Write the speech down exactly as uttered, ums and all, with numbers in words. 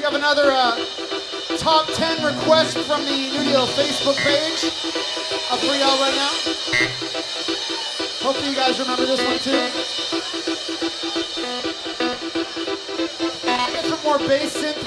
have another uh, top ten request from the New Deal Facebook page up for y'all right now. Hopefully you guys remember this one too. Get some more bass synth